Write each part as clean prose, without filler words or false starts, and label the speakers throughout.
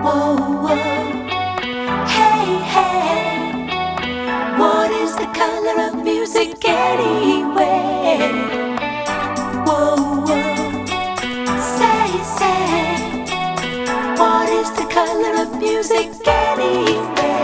Speaker 1: Whoa, whoa, hey, hey. What is the color of music anyway? Whoa, whoa, say, say. What is the color of music anyway?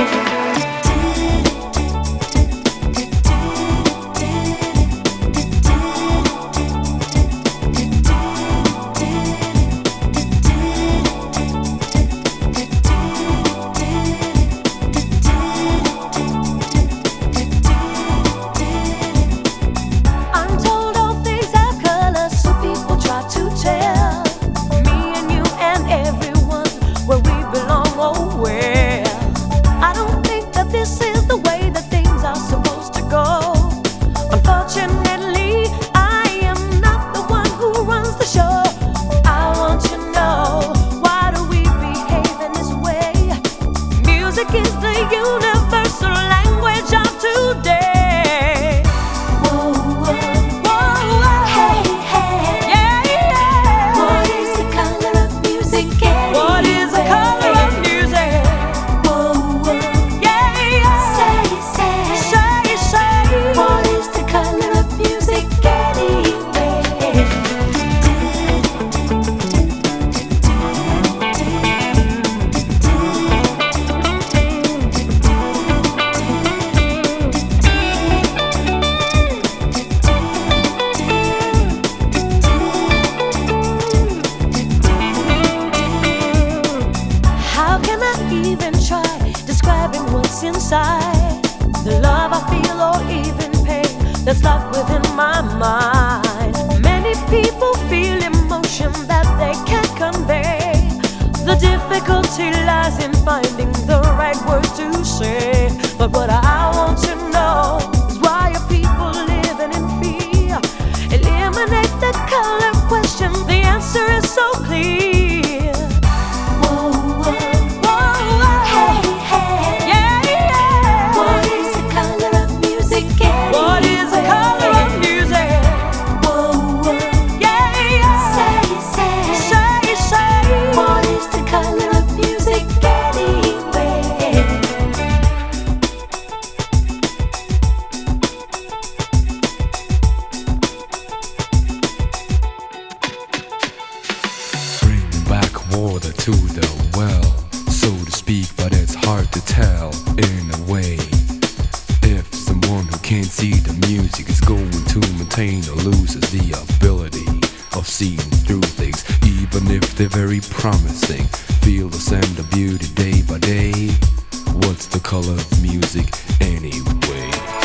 Speaker 1: Is the universal language of today. Whoa, whoa, whoa, whoa. Hey, hey, yeah, yeah. What is the color of music anyway? What is the color of music? Whoa, whoa, yeah, yeah. Say, say, say, say. What is the color of music anyway? Even try describing what's inside, the love I feel or even pain that's locked within my mind. Many people feel emotion that they can't convey. The difficulty lies in finding the right words to say. But what I want to know is why are people living in fear? Eliminate the color question, the answer is so clear.
Speaker 2: Water to the well, so to speak, but it's hard to tell in a way. If someone who can't see the music is going to maintain or loses the ability of seeing through things, even if they're very promising, feel the scent of beauty day by day. What's the color of music anyway?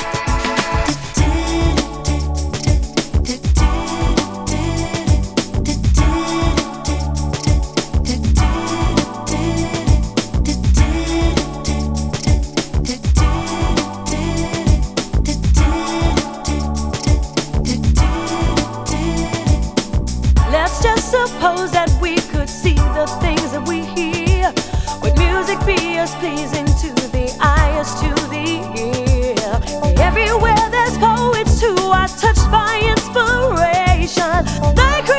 Speaker 1: Suppose that we could see the things that we hear. Would music be as pleasing to the eye as to the ear? Everywhere there's poets who are touched by inspiration. They